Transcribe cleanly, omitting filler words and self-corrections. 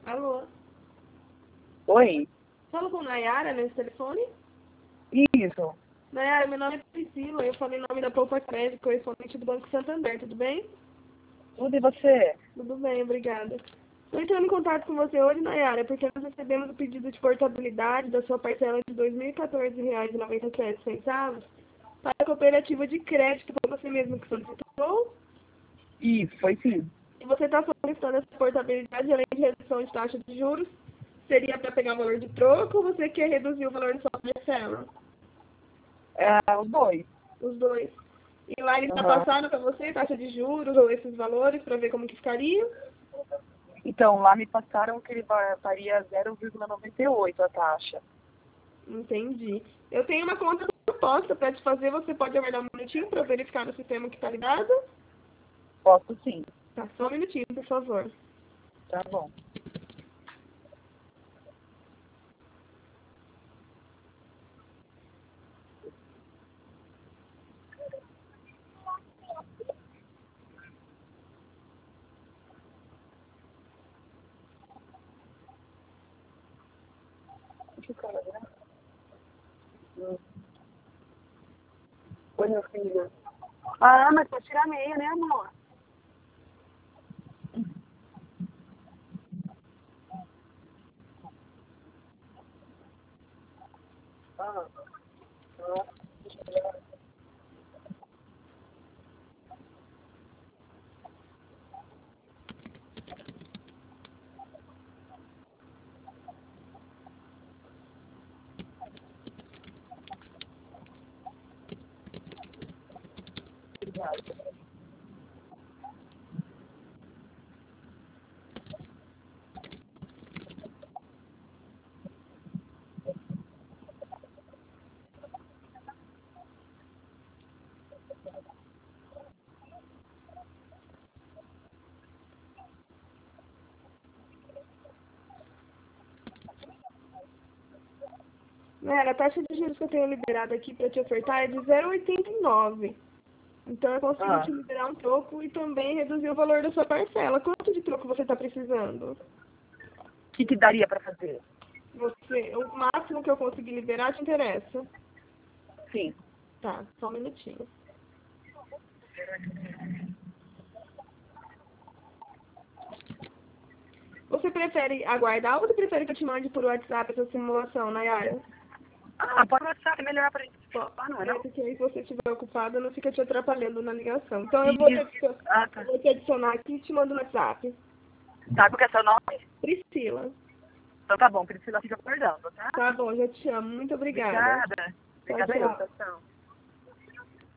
Alô? Oi? Falo com Nayara nesse telefone? Isso. Nayara, meu nome é Priscila, eu falo em nome da Poupa Crédito, correspondente do Banco Santander, tudo bem? Tudo e você? Tudo bem, obrigada. Estou entrando em contato com você hoje, Nayara, porque nós recebemos o pedido de portabilidade da sua parcela de R$ 2.014,97 para a cooperativa de crédito, foi você mesmo que solicitou? Isso, foi sim. E você está solicitando essa portabilidade além de redução de taxa de juros? Seria para pegar o valor de troco ou você quer reduzir o valor da sua parcela? Os dois. Os dois. E lá ele está Aham. passando para você taxa de juros ou esses valores para ver como que ficaria? Então, lá me passaram que ele faria 0,98 a taxa. Entendi. Eu tenho uma conta proposta para te fazer. Você pode aguardar um minutinho para eu verificar no sistema que está ligado? Posso sim. Tá, só um minutinho, por favor. Tá bom. Que cara, né? Oi, meu filho. Ah, mas pode tirar meia, né, amor? Ah, ah. A taxa de juros que eu tenho liberado aqui para te ofertar é de 0,89. Então eu consigo Ah, te liberar um troco e também reduzir o valor da sua parcela. Quanto de troco você está precisando? o que daria pra fazer? O máximo que eu conseguir liberar te interessa? Sim. Tá, só um minutinho. Você prefere aguardar ou você prefere que eu te mande por WhatsApp essa simulação, Nayara? Ah, pode WhatsApp, é melhor pra gente falar, não é não? Porque aí se você estiver ocupado, não fica te atrapalhando na ligação. Então eu Isso. Ah, tá. vou te adicionar aqui e te mando no WhatsApp. Sabe o que é seu nome? Priscila. Então tá bom, Priscila fica acordando, tá? Tá bom, já te amo. Muito obrigada. Obrigada. Tchau, Obrigada eu. tchau. Tchau, tchau.